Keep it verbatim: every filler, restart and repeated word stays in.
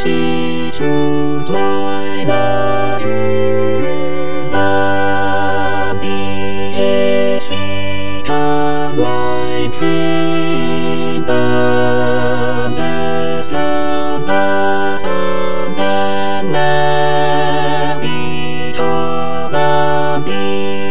记住对的主的笔记，是看来去的的色的色的那笔头的笔。